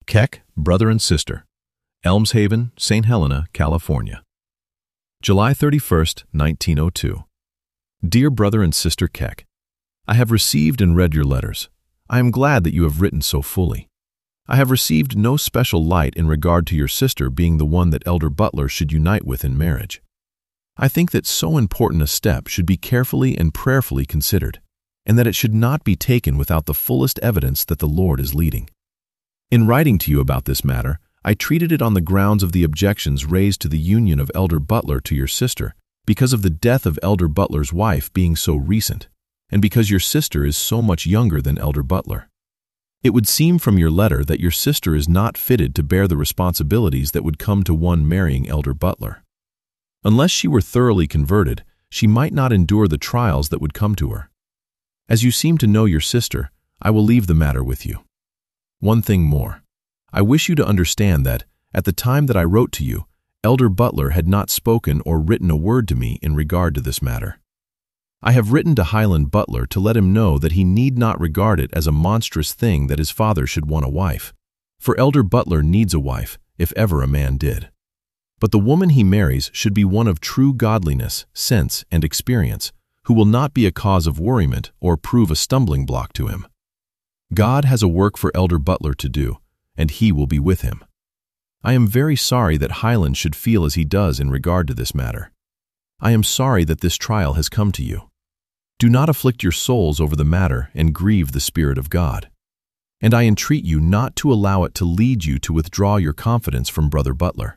Keck, brother and sister, Elms Haven, St. Helena, California. July 31st, 1902. Dear brother and sister Keck, I have received and read your letters. I am glad that you have written so fully. I have received no special light in regard to your sister being the one that Elder Butler should unite with in marriage. I think that so important a step should be carefully and prayerfully considered, and that it should not be taken without the fullest evidence that the Lord is leading. In writing to you about this matter, I treated it on the grounds of the objections raised to the union of Elder Butler to your sister because of the death of Elder Butler's wife being so recent, and because your sister is so much younger than Elder Butler. It would seem from your letter that your sister is not fitted to bear the responsibilities that would come to one marrying Elder Butler. Unless she were thoroughly converted, she might not endure the trials that would come to her. As you seem to know your sister, I will leave the matter with you. One thing more. I wish you to understand that, at the time that I wrote to you, Elder Butler had not spoken or written a word to me in regard to this matter. I have written to Highland Butler to let him know that he need not regard it as a monstrous thing that his father should want a wife, for Elder Butler needs a wife, if ever a man did. But the woman he marries should be one of true godliness, sense, and experience, who will not be a cause of worriment or prove a stumbling block to him. God has a work for Elder Butler to do, and he will be with him. I am very sorry that Highland should feel as he does in regard to this matter. I am sorry that this trial has come to you. Do not afflict your souls over the matter and grieve the Spirit of God. And I entreat you not to allow it to lead you to withdraw your confidence from Brother Butler.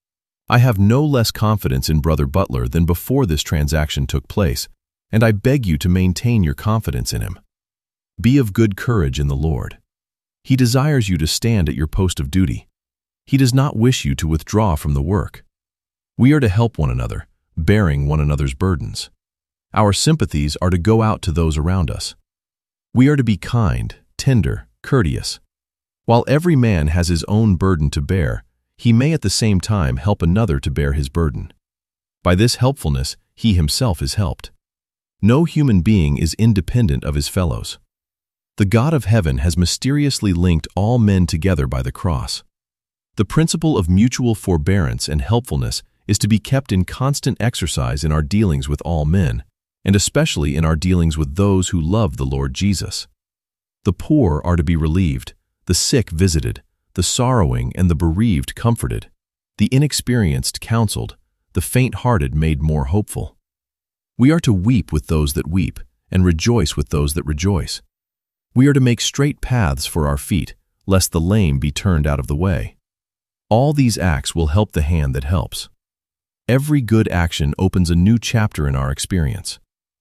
I have no less confidence in Brother Butler than before this transaction took place, and I beg you to maintain your confidence in him. Be of good courage in the Lord. He desires you to stand at your post of duty. He does not wish you to withdraw from the work. We are to help one another, bearing one another's burdens. Our sympathies are to go out to those around us. We are to be kind, tender, courteous. While every man has his own burden to bear, he may at the same time help another to bear his burden. By this helpfulness, he himself is helped. No human being is independent of his fellows. The God of heaven has mysteriously linked all men together by the cross. The principle of mutual forbearance and helpfulness is to be kept in constant exercise in our dealings with all men, and especially in our dealings with those who love the Lord Jesus. The poor are to be relieved, the sick visited, the sorrowing and the bereaved comforted, the inexperienced counseled, the faint-hearted made more hopeful. We are to weep with those that weep, and rejoice with those that rejoice. We are to make straight paths for our feet, lest the lame be turned out of the way. All these acts will help the hand that helps. Every good action opens a new chapter in our experience.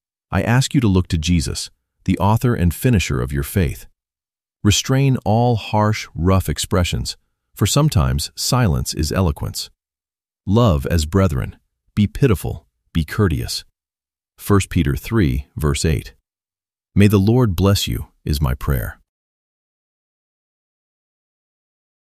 I ask you to look to Jesus, the author and finisher of your faith. Restrain all harsh, rough expressions, for sometimes silence is eloquence. Love as brethren. Be pitiful, be courteous. 1 Peter 3, verse 8. May the Lord bless you, is my prayer.